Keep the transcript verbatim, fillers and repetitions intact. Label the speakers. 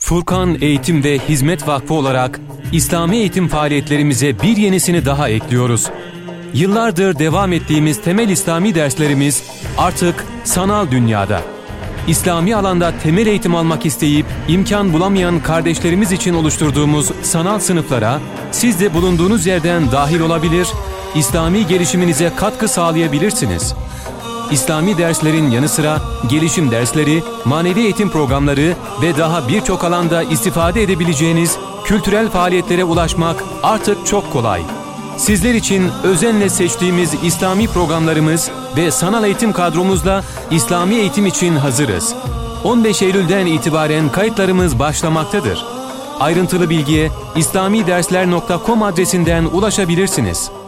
Speaker 1: Furkan Eğitim ve Hizmet Vakfı olarak İslami eğitim faaliyetlerimize bir yenisini daha ekliyoruz. Yıllardır devam ettiğimiz temel İslami derslerimiz artık sanal dünyada. İslami alanda temel eğitim almak isteyip imkan bulamayan kardeşlerimiz için oluşturduğumuz sanal sınıflara siz de bulunduğunuz yerden dahil olabilir, İslami gelişiminize katkı sağlayabilirsiniz. İslami derslerin yanı sıra gelişim dersleri, manevi eğitim programları ve daha birçok alanda istifade edebileceğiniz kültürel faaliyetlere ulaşmak artık çok kolay. Sizler için özenle seçtiğimiz İslami programlarımız ve sanal eğitim kadromuzla İslami eğitim için hazırız. on beş Eylül'den itibaren kayıtlarımız başlamaktadır. Ayrıntılı bilgiye islamidersler nokta com adresinden ulaşabilirsiniz.